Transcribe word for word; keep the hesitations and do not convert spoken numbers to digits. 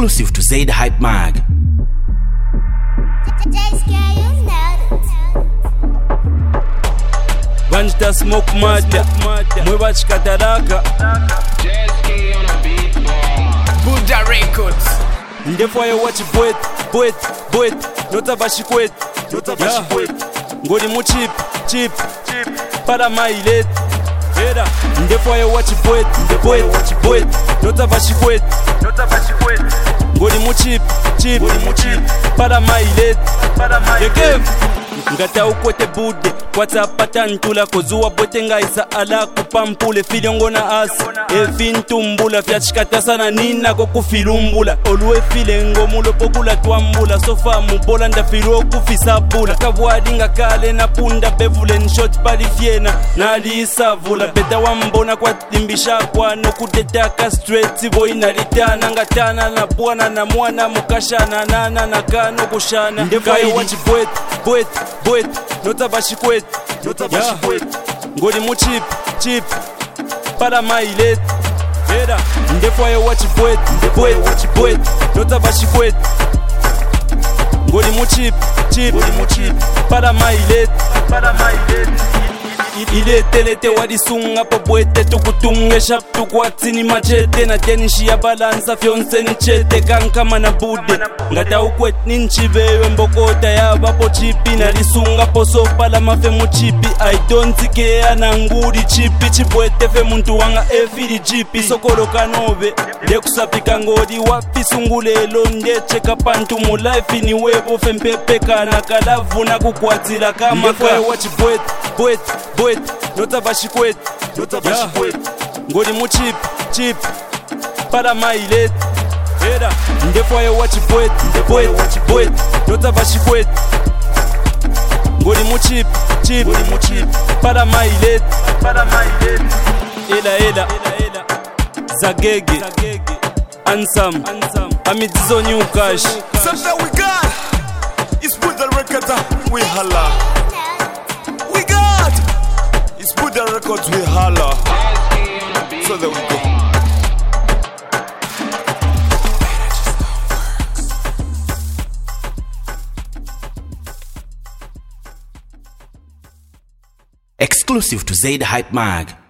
Exclusive to Zaid Hype Mag. Banjta smoke mata Mwewa chikataraka Buddha Records. Ndefwa ya wachi bwet, bwet, bwet Nota bashi kwet, nota bashi kwet Ngori mu chip, chip, chip Para mailet Hera Ndefwa ya wachi bwet, bwet, bwet Nota bashi kwet, nota bashi kwet Ngori mu chip, chip, chip Para mailet, para mailet Ngata ukwete bude Kwata pata ntula kozuwa bwete ngaisa ala kupampule Filiongo na asi Efi ntumbula Fyachikata sana nina kukufilumbula Oluwe filengo mulo pokula tuambula Sofa mubola ndafiro kufisabula Kawadi nga kale na punda bevule Nshot pali fiena nali isavula Beta wambona kwa timbisha kwa Nokudetaka straight boy nalitana Ngatana na buwana na mwana mukashana Nana na kano kushana Ndefaya wachi bwet, bwet, bwet Nota bashi kwet, nota bashi kwet Ngori mu chip, chip Para mailet Hera Ndefwa ya wachi bwet, bwet, bwet Nota bashi kwet Ngori mu chip, chip Para mailet, para mailet Ile telete wadisunga po bwete Tukutunge shap tukwatini machete Na tenishi ya balansa fyonse ni chete Kankama na bude Ngata ukwet ninchibewe mbokota ya bapo chipi Na lisunga po sopa la mafe mu chipi I don't care na nguri chipi Chibwete fe muntu wanga efiri jipi Sokolo kanobe Lekusapika ngodi wapi sungulelo Ndeche kapantu mu life ni webo fe mpepe Kana kalavu na kukwatila kama Ndefwa wachi bwet, bwet, bwet Nota bashi kwet, nota bashi kwet Ngori mu chip, chip Para mailet Hera Ndefwa ya wachi bwet, bwet, bwet Nota bashi kwet Ngori mu chip, chip Para mailet, para mailet Ela ela Zagege Ansam Amidizo new cash Something we got is Buddha Records. We holla. We got it's Buddha Records. We holla. So there we go. Exclusive to Zaid Hype Mag.